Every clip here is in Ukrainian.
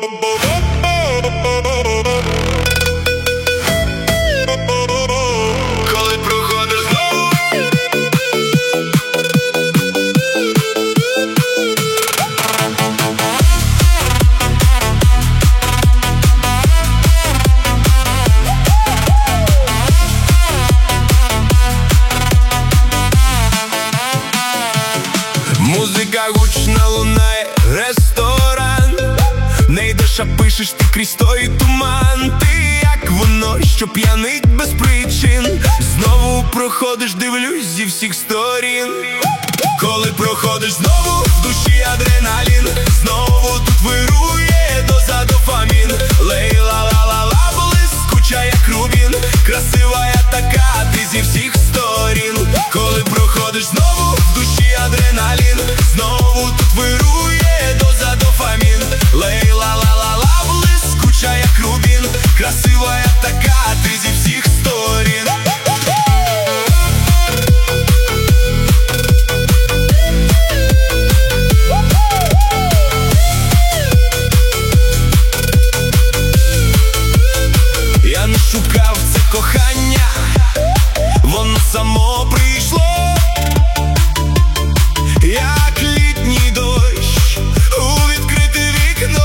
Коли проходиш музика гучна лунає, ресторан. Не йдеш, а пишеш ти крізь той туман. Ти як воно, що п'янить без причин. Знову проходиш, дивлюсь зі всіх сторін. Коли проходиш знову, в душі адреналін. Знову тут вирує доза дофамін. Лей-ла-ла-ла-ла, блискуча як рубін. Красива я така, ти зі всіх сторін. Коли проходиш знову, в душі адреналін. Знову тут вирує доза дофамін. Лей-ла-ла-ла-ла, блискуча як рубін. Красива я така, ти зі всіх сторін. Я не шукав це кохання, воно само прийшло. Як літній дощ у відкрите вікно.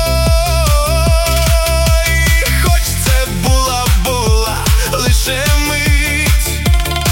І хоч це була лише мить.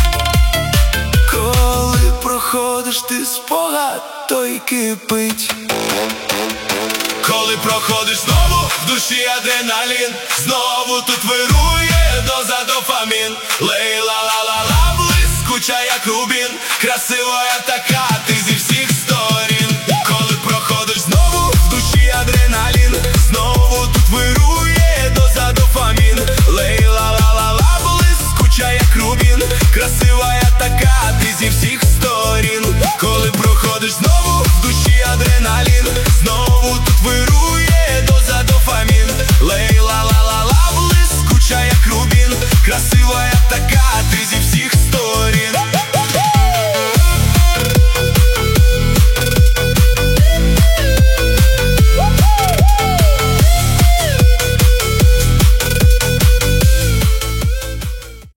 Коли проходиш ти спогад, той кипить. Коли проходиш знову, в душі адреналін. Знову тут вирує доза дофамін. Лей-ла-ла-ла-ла, блискуча як рубін. Красива я така, ти зі всіх сторін. Коли проходиш знову, в душі адреналін. Знову тут вирує доза дофамін. Лей-ла-ла-ла-ла, блискуча як рубін. Красива я така, ти зі всіх сторін. Коли проходиш знову, в душі адреналін. Знову тут вирує доза дофамін. Лей-ла-ла-ла-ла, блискуча як рубін. Красива я така, ти зі